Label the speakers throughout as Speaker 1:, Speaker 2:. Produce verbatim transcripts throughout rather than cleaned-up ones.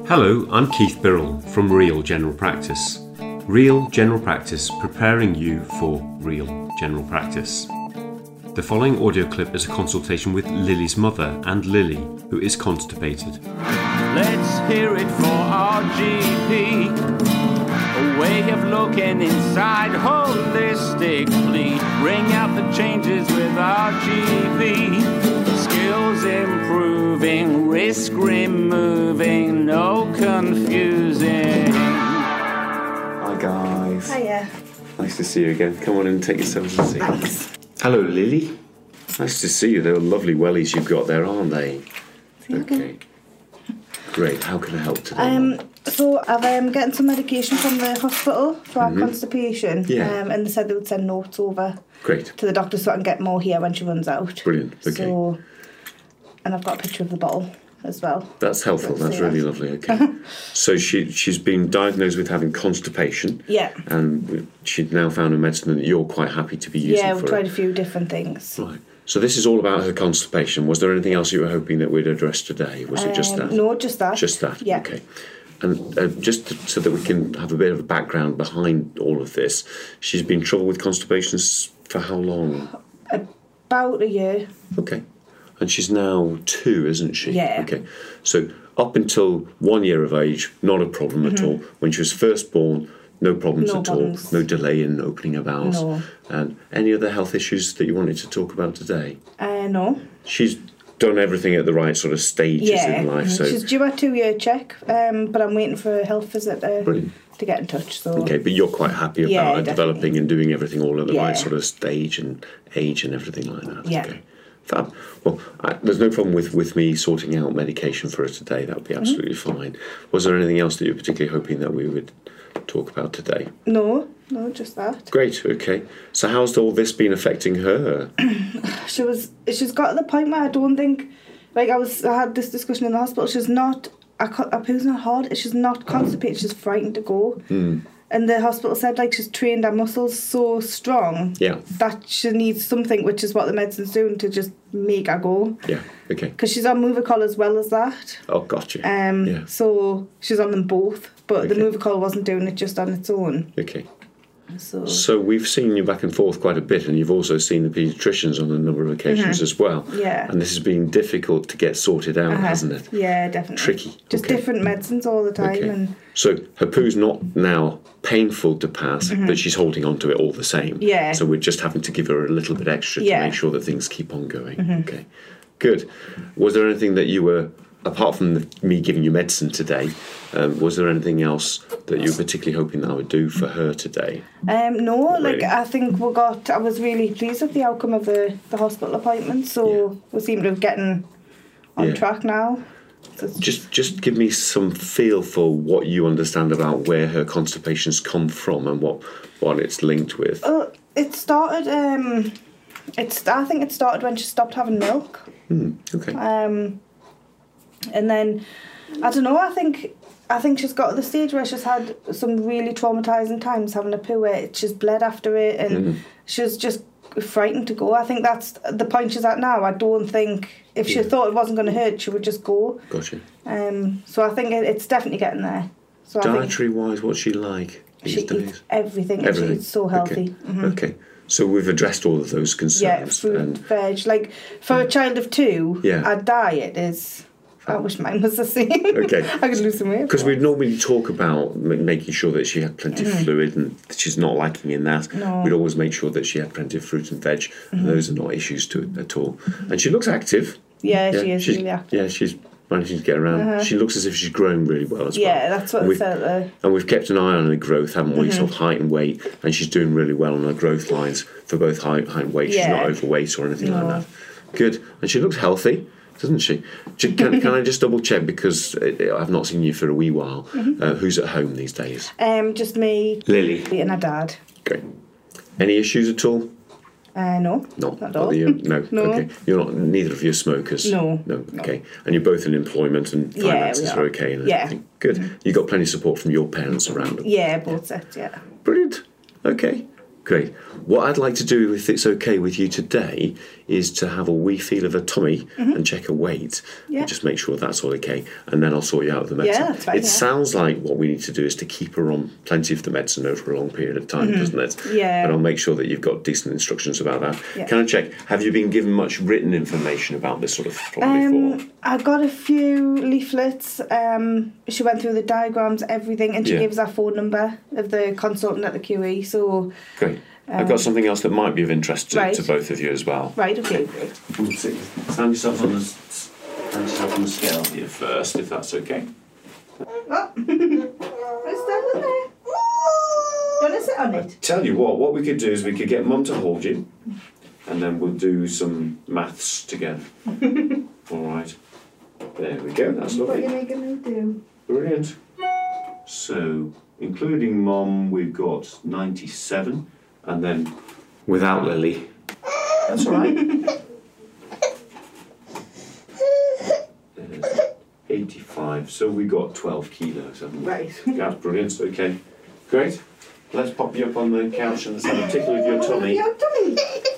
Speaker 1: Hello, I'm Keith Birrell from Real General Practice. Real General Practice, preparing you for real general practice. The following audio clip is a consultation with Lily's mother and Lily, who is constipated.
Speaker 2: Let's hear it for our G P. A way of looking inside holistically. Bring out the changes with our G P. Skills improving, risk removing, no confusing.
Speaker 3: Hi guys.
Speaker 4: Hiya.
Speaker 3: Nice to see you again. Come on in and take yourselves a seat.
Speaker 4: Thanks.
Speaker 3: Hello Lily. Nice to see you. They're lovely wellies you've got there, aren't they? Okay. Great. How can I help today?
Speaker 4: Um, so I've um, getting some medication from the hospital for
Speaker 3: Mm-hmm.
Speaker 4: our constipation.
Speaker 3: Yeah.
Speaker 4: Um, and they said they would send notes over
Speaker 3: Great.
Speaker 4: to the doctor so I can get more here when she runs out.
Speaker 3: Brilliant. Okay.
Speaker 4: So, and I've got a picture of the bottle as well.
Speaker 3: That's helpful.
Speaker 4: Let's
Speaker 3: That's
Speaker 4: see
Speaker 3: really
Speaker 4: that.
Speaker 3: lovely. Okay. So she she's been diagnosed with having constipation.
Speaker 4: Yeah.
Speaker 3: And she'd now found a medicine that you're quite happy to be using
Speaker 4: Yeah,
Speaker 3: for
Speaker 4: we've tried
Speaker 3: it.
Speaker 4: a few different things.
Speaker 3: Right. So this is all about her constipation. Was there anything else you were hoping that we'd address today? Was it just
Speaker 4: Um,
Speaker 3: that?
Speaker 4: No, just that.
Speaker 3: Just that.
Speaker 4: Yeah.
Speaker 3: Okay. And uh, just to, so that we can have a bit of a background behind all of this, she's been troubled with constipation s- for how long?
Speaker 4: About a year.
Speaker 3: Okay. And she's now two, isn't she?
Speaker 4: Yeah.
Speaker 3: Okay. So up until one year of age, not a problem at all. When she was first born, no problems
Speaker 4: Mm-hmm. No
Speaker 3: at
Speaker 4: problems.
Speaker 3: all. No delay in opening her bowels.
Speaker 4: No.
Speaker 3: And any other health issues that you wanted to talk about today?
Speaker 4: Uh, no.
Speaker 3: She's done everything at the right sort of stages
Speaker 4: Yeah.
Speaker 3: in life. So
Speaker 4: She's due a two-year check, um, but I'm waiting for a health visit uh,
Speaker 3: Brilliant.
Speaker 4: to get in touch. So.
Speaker 3: Okay, but you're quite happy about
Speaker 4: Yeah,
Speaker 3: her developing
Speaker 4: definitely.
Speaker 3: and doing everything all at the
Speaker 4: Yeah.
Speaker 3: right sort of stage and age and everything like that.
Speaker 4: Yeah.
Speaker 3: Okay. Fab. Well, I, there's no problem with, with me sorting out medication for her today. That would be absolutely
Speaker 4: Mm-hmm.
Speaker 3: fine. Was there anything else that you're particularly hoping that we would talk about today?
Speaker 4: No, no, just that.
Speaker 3: Great. Okay. So how's all this been affecting her?
Speaker 4: She was. She's got to the point where I don't think, like I was. I had this discussion in the hospital. She's not. I co- her poo's not hard. She's not constipated. She's frightened to go.
Speaker 3: Mm.
Speaker 4: And the hospital said like she's trained her muscles so strong
Speaker 3: Yeah.
Speaker 4: that she needs something, which is what the medicine's doing to just make her go.
Speaker 3: Yeah. Okay.
Speaker 4: Because she's on Movicol as well as that.
Speaker 3: Oh, gotcha.
Speaker 4: Um.
Speaker 3: Yeah.
Speaker 4: So she's on them both, but the
Speaker 3: Okay.
Speaker 4: Movicol wasn't doing it just on its own.
Speaker 3: Okay.
Speaker 4: So.
Speaker 3: So we've seen you back and forth quite a bit, and you've also seen the paediatricians on a number of occasions as well.
Speaker 4: Mm-hmm. Yeah.
Speaker 3: And this has been difficult to get sorted out,
Speaker 4: Uh-huh.
Speaker 3: hasn't it?
Speaker 4: Yeah, definitely.
Speaker 3: Tricky.
Speaker 4: Just
Speaker 3: Okay.
Speaker 4: different medicines all the time,
Speaker 3: Okay.
Speaker 4: and
Speaker 3: So her poo's not now painful to pass, but she's holding on to it all the same.
Speaker 4: Mm-hmm. Yeah.
Speaker 3: So we're just having to give her a little bit extra to
Speaker 4: Yeah. Mm-hmm.
Speaker 3: make sure that things keep on going. Okay. Good. Was there anything that you were, apart from the, me giving you medicine today, um, was there anything else that you were particularly hoping that I would do for her today?
Speaker 4: Um, no, like
Speaker 3: Really?
Speaker 4: I think we got. I was really pleased with the outcome of the, the hospital appointment. So we seem to be getting on
Speaker 3: Yeah.
Speaker 4: track now. So it's-
Speaker 3: Just just give me some feel for what you understand about where her constipation's come from and what, what it's linked with.
Speaker 4: Oh, it started. Um, it's. I think it started when she stopped having milk.
Speaker 3: Hmm, okay.
Speaker 4: Um, and then I don't know. I think. I think she's got to the stage where she's had some really traumatising times having a poo where she's bled after it and
Speaker 3: Mm-hmm.
Speaker 4: she's just frightened to go. I think that's the point she's at now. I don't think if she
Speaker 3: Yeah.
Speaker 4: thought it wasn't going to hurt, she would just go.
Speaker 3: Gotcha.
Speaker 4: Um, so I think it, it's definitely getting there. So I think
Speaker 3: Dietary wise, what's she like these
Speaker 4: she
Speaker 3: days?
Speaker 4: eats everything, and
Speaker 3: Everything.
Speaker 4: she eats so healthy.
Speaker 3: Okay.
Speaker 4: Mhm.
Speaker 3: Okay. So we've addressed all of those
Speaker 4: Yeah,
Speaker 3: concerns.
Speaker 4: fruit,
Speaker 3: and
Speaker 4: veg. Like for a child of two,
Speaker 3: Yeah.
Speaker 4: our diet is. I wish mine was the same.
Speaker 3: Okay.
Speaker 4: I could lose some weight.
Speaker 3: because we'd normally talk about m- making sure that she had plenty of fluid and that she's not lacking in that.
Speaker 4: Mm-hmm. No. Mm-hmm.
Speaker 3: We'd always make sure that she had plenty of fruit and veg. And those are not issues to it at all. And she looks active.
Speaker 4: Yeah, she is
Speaker 3: she's,
Speaker 4: really active.
Speaker 3: Yeah, she's managing to get around. She looks as if she's growing really well as well.
Speaker 4: Yeah, that's what
Speaker 3: And
Speaker 4: it
Speaker 3: we've-
Speaker 4: said there.
Speaker 3: And we've kept an eye on her growth, haven't we?
Speaker 4: Mm-hmm.
Speaker 3: Sort of height and weight, and she's doing really well on her growth lines for both height, height and weight. She's
Speaker 4: Yeah.
Speaker 3: not overweight or anything
Speaker 4: No.
Speaker 3: like that. Good, and she looks healthy, doesn't she? J- Can, can I just double check because uh, I've not seen you for a wee while?
Speaker 4: Mm-hmm.
Speaker 3: Uh, who's at home these days?
Speaker 4: Um, just me
Speaker 3: Lily.
Speaker 4: and her dad.
Speaker 3: Great. Any issues at all?
Speaker 4: Uh, no,
Speaker 3: No,
Speaker 4: not at
Speaker 3: Not
Speaker 4: all.
Speaker 3: that you- no.
Speaker 4: No.
Speaker 3: Okay. You're not. Neither of you are smokers.
Speaker 4: No.
Speaker 3: No. Okay. And you're both in employment and
Speaker 4: Yeah, we
Speaker 3: finances are
Speaker 4: are.
Speaker 3: okay and
Speaker 4: Yeah.
Speaker 3: everything. Good. You got plenty of support from your parents around.
Speaker 4: Yeah, both sets. Yeah.
Speaker 3: Brilliant. Okay. Great. What I'd like to do, if it's okay with you today, is to have a wee feel of her tummy mm-hmm. and check her weight.
Speaker 4: Yeah.
Speaker 3: And just make sure that's all okay. And then I'll sort you out with the medicine.
Speaker 4: Yeah, that's fine,
Speaker 3: it
Speaker 4: yeah.
Speaker 3: sounds like what we need to do is to keep her on plenty of the medicine over a long period of time,
Speaker 4: mm-hmm.
Speaker 3: doesn't it?
Speaker 4: Yeah.
Speaker 3: But I'll make sure that you've got decent instructions about that.
Speaker 4: Yeah.
Speaker 3: Can I check, have you been given much written information about this sort of problem
Speaker 4: Um,
Speaker 3: before?
Speaker 4: I got a few leaflets. Um, she went through the diagrams, everything, and she
Speaker 3: Yeah.
Speaker 4: gave us our phone number of the consultant at the Q E. So,
Speaker 3: Great. I've got something else that might be of interest to,
Speaker 4: Right.
Speaker 3: to both of you as well.
Speaker 4: right, okay, great.
Speaker 3: Stand yourself on the stand yourself on the scale here first, if that's okay.
Speaker 4: Oh, let's stand on there. You want to sit on it?
Speaker 3: Tell you what, what we could do is we could get Mum to hold you, and then we'll do some maths together. All right. There we go. That's
Speaker 4: What are
Speaker 3: lovely.
Speaker 4: you going to do?
Speaker 3: Brilliant. So, including Mum, we've got ninety-seven, and then without Lily. That's all right. There's eighty-five. So we got twelve kilos, haven't we?
Speaker 4: Right.
Speaker 3: That's brilliant. Okay. Great. Let's pop you up on the couch and let's have a tickle with your tummy.
Speaker 4: Your tummy.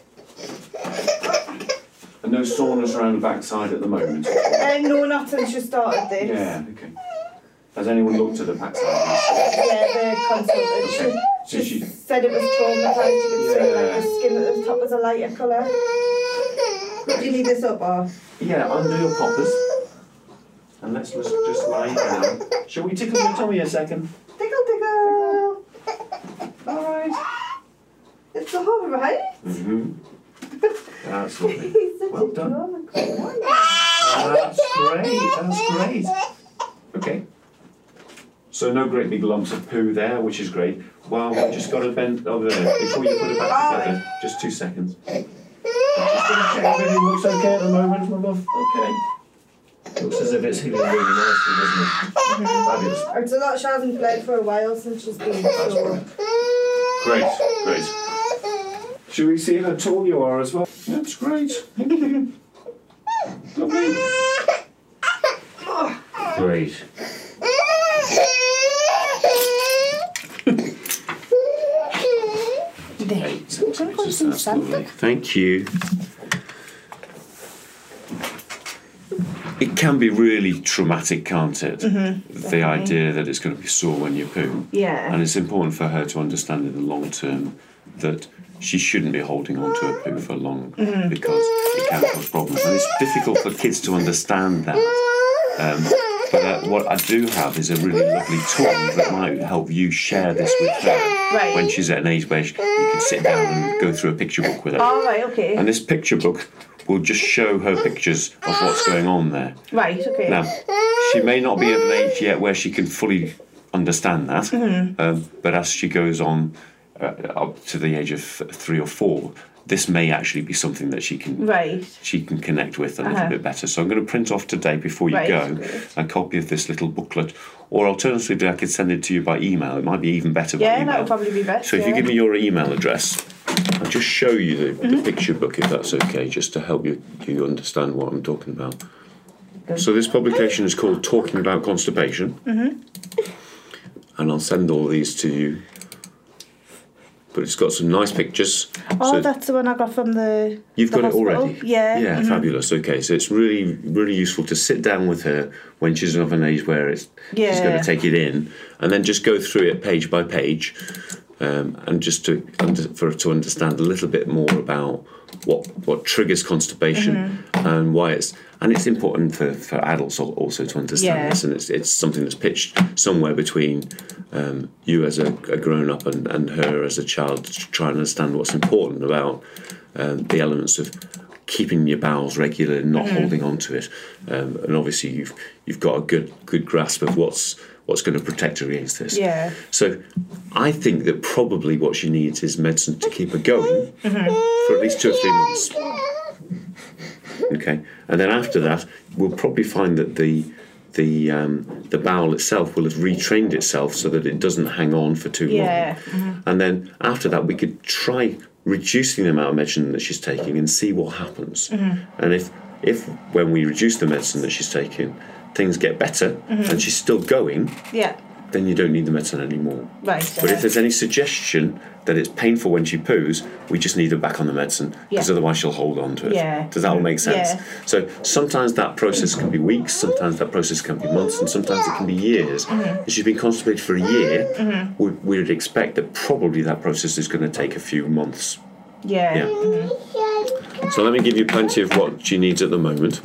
Speaker 3: And no soreness around the backside at the moment.
Speaker 4: Uh, no, not since you started this.
Speaker 3: Yeah, okay. Has anyone looked at the backside?
Speaker 4: Yeah, the consultant.
Speaker 3: So
Speaker 4: She
Speaker 3: she,
Speaker 4: said it was traumatised. You could see like
Speaker 3: Yeah.
Speaker 4: the skin at the top was a lighter colour. Do you need this up or?
Speaker 3: yeah, undo your poppers. And let's just, just lie down. Shall we tickle your tummy a second?
Speaker 4: Tickle, tickle. Alright. It's the home, right?
Speaker 3: Mm-hmm. That's lovely.
Speaker 4: He's such
Speaker 3: Well
Speaker 4: a
Speaker 3: done.
Speaker 4: drama queen.
Speaker 3: That's great, that's great. Okay. So no great big lumps of poo there, which is great. Well, we just got to bend over there before you put it back together. Just two seconds. Just going to check everything looks okay at the moment, my love. Okay. Looks as if it's healing really nicely, doesn't it? Fabulous.
Speaker 4: It's a lot. She hasn't played for a while since she's been so.
Speaker 3: Great, great. Should we see how tall you are as well? That's great. Thank you. Lovely. Great. Eight centimetres, that's lovely. Thank you. It can be really traumatic, can't it? Mm-hmm, the idea that it's going to be sore when you poo.
Speaker 4: Yeah.
Speaker 3: And it's important for her to understand in the long term that she shouldn't be holding on to her poo for long mm-hmm. because it can cause problems. And it's difficult for kids to understand that. Um, but uh, what I do have is a really lovely tool that might help you share this with her
Speaker 4: Right.
Speaker 3: when she's at an age where she, you can sit down and go through a picture book with her.
Speaker 4: All right. Okay.
Speaker 3: And this picture book will just show her pictures of what's going on there.
Speaker 4: Right. Okay.
Speaker 3: Now, she may not be of an age yet where she can fully understand that,
Speaker 4: Mm-hmm.
Speaker 3: um, but as she goes on uh, up to the age of three or four, this may actually be something that she can
Speaker 4: Right.
Speaker 3: she can connect with a little
Speaker 4: Uh-huh.
Speaker 3: bit better. So I'm going to print off today before you
Speaker 4: Right,
Speaker 3: go
Speaker 4: great.
Speaker 3: a copy of this little booklet, or alternatively I could send it to you by email. It might be even better by
Speaker 4: Yeah,
Speaker 3: email.
Speaker 4: that would probably be best.
Speaker 3: So if
Speaker 4: yeah.
Speaker 3: you give me your email address, I'll just show you the,
Speaker 4: Mm-hmm.
Speaker 3: the picture book if that's okay, just to help you, you understand what I'm talking about. So this publication is called Talking About Constipation,
Speaker 4: Mm-hmm.
Speaker 3: and I'll send all these to you. But it's got some nice pictures.
Speaker 4: Oh,
Speaker 3: So
Speaker 4: that's the one I got from the.
Speaker 3: you've
Speaker 4: the
Speaker 3: got
Speaker 4: hospital.
Speaker 3: it already?
Speaker 4: Yeah.
Speaker 3: Yeah,
Speaker 4: mhm.
Speaker 3: fabulous. Okay, so it's really, really useful to sit down with her when she's of an age where it's she's going
Speaker 4: Yeah.
Speaker 3: to take it in, and then just go through it page by page, um, and just to under, for her to understand a little bit more about what what triggers constipation
Speaker 4: Mm-hmm.
Speaker 3: and why it's and it's important for, for adults al- also to understand
Speaker 4: Yeah.
Speaker 3: this, and it's it's something that's pitched somewhere between um, you as a, a grown up and, and her as a child to try and understand what's important about um, the elements of keeping your bowels regular and not holding on to it, um, and obviously you've you've got a good good grasp of what's what's going to protect her against this.
Speaker 4: Yeah.
Speaker 3: So I think that probably what she needs is medicine to keep her going for at least two or three months. Okay, and then after that, we'll probably find that the the um, the bowel itself will have retrained itself so that it doesn't hang on for too
Speaker 4: Yeah.
Speaker 3: long. And then after that, we could try reducing the amount of medicine that she's taking and see what happens. And if if when we reduce the medicine that she's taking, things get better and she's still going,
Speaker 4: Yeah.
Speaker 3: then you don't need the medicine anymore.
Speaker 4: Right.
Speaker 3: But
Speaker 4: uh,
Speaker 3: if there's any suggestion that it's painful when she poos, we just need her back on the medicine, because
Speaker 4: Yeah.
Speaker 3: otherwise she'll hold on to it.
Speaker 4: Yeah.
Speaker 3: Does that all make sense?
Speaker 4: Yeah.
Speaker 3: So sometimes that process can be weeks, sometimes that process can be months, and sometimes it can be years.
Speaker 4: Mm-hmm.
Speaker 3: If she's been constipated for a year, we, we would expect that probably that process is going to take a few months.
Speaker 4: yeah.
Speaker 3: Yeah.
Speaker 4: Mhm.
Speaker 3: So let me give you plenty of what she needs at the moment.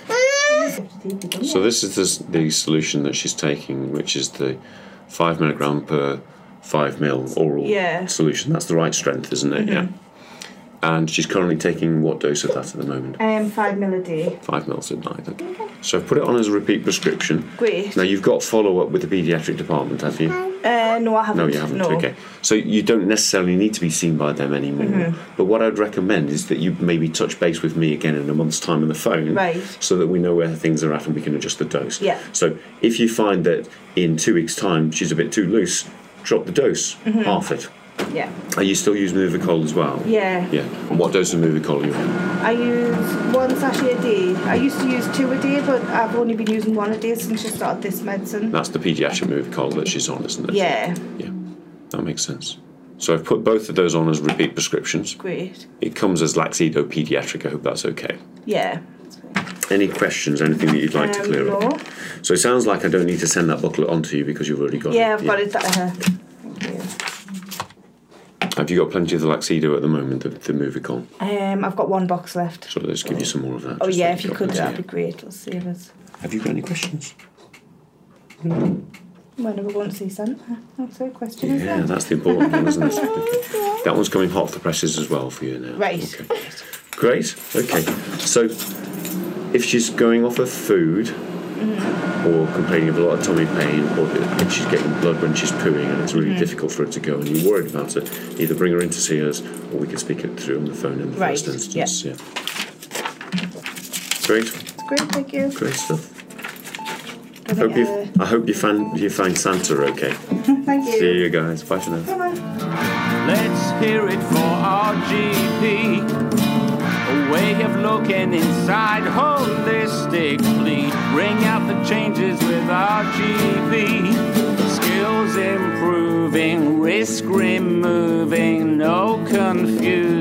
Speaker 3: So this is the, the solution that she's taking, which is the five milligram per five mil oral
Speaker 4: Yeah.
Speaker 3: solution. That's the right strength, isn't it? Yeah. And she's currently taking what dose of that at the moment?
Speaker 4: Um, five mil a day.
Speaker 3: Five mils at night. Okay. So I've put it on as a repeat prescription.
Speaker 4: Great.
Speaker 3: Now you've got follow up with the paediatric department, have you?
Speaker 4: Uh, no, I haven't.
Speaker 3: No, you haven't.
Speaker 4: No.
Speaker 3: Okay. So you don't necessarily need to be seen by them anymore.
Speaker 4: Mm-hmm.
Speaker 3: But what I'd recommend is that you maybe touch base with me again in a month's time on the phone,
Speaker 4: Right.
Speaker 3: so that we know where things are at and we can adjust the dose.
Speaker 4: Yeah.
Speaker 3: So if you find that in two weeks' time she's a bit too loose, drop the dose,
Speaker 4: Mm-hmm.
Speaker 3: half it.
Speaker 4: Yeah.
Speaker 3: Are you still using Movicol as well?
Speaker 4: Yeah.
Speaker 3: Yeah. And what dose of Movicol are you on?
Speaker 4: I use one sachet a day. I used to use two a day, but I've only been using one a day since she started this medicine.
Speaker 3: That's the paediatric Movicol that she's on, isn't it?
Speaker 4: Yeah.
Speaker 3: Yeah. That makes sense. So I've put both of those on as repeat prescriptions.
Speaker 4: Great.
Speaker 3: It comes as Laxido Pediatric. I hope that's okay.
Speaker 4: Yeah.
Speaker 3: Any questions, anything that you'd like to
Speaker 4: Um,
Speaker 3: clear
Speaker 4: no.
Speaker 3: up? So it sounds like I don't need to send that booklet on to you because you've already got it.
Speaker 4: Yeah, I've got it. Uh,
Speaker 3: Have you got plenty of the Laxido at the moment, the, the Movicol?
Speaker 4: um, I've got one box left.
Speaker 3: So let's give you some more of that.
Speaker 4: Oh
Speaker 3: just
Speaker 4: yeah,
Speaker 3: so
Speaker 4: if you
Speaker 3: you've
Speaker 4: could,
Speaker 3: got
Speaker 4: that'd be
Speaker 3: plenty.
Speaker 4: great. It'll save us.
Speaker 3: Have you got any questions?
Speaker 4: When are we going to see Santa? That's a question, isn't
Speaker 3: Yeah,
Speaker 4: it?
Speaker 3: that's the important one, isn't it? Okay. That one's coming hot off the presses as well for you now.
Speaker 4: Right.
Speaker 3: Okay. Great. Okay. So if she's going off of food, or complaining of a lot of tummy pain, or if she's getting blood when she's pooing and it's really difficult for her to go and you're worried about it, either bring her in to see us or we can speak it through on the phone in the
Speaker 4: Right,
Speaker 3: first instance.
Speaker 4: yeah.
Speaker 3: Yeah. Great,
Speaker 4: It's great, thank you.
Speaker 3: great stuff.
Speaker 4: I
Speaker 3: Hope
Speaker 4: think,
Speaker 3: you,
Speaker 4: uh,
Speaker 3: I hope you find you find Santa okay.
Speaker 4: thank you.
Speaker 3: See you guys. Bye for now.
Speaker 4: Come on.
Speaker 2: Let's hear it for our G P. A way of looking inside holistically. Bring out the changes with our G P. Skills improving, risk removing, no confusion.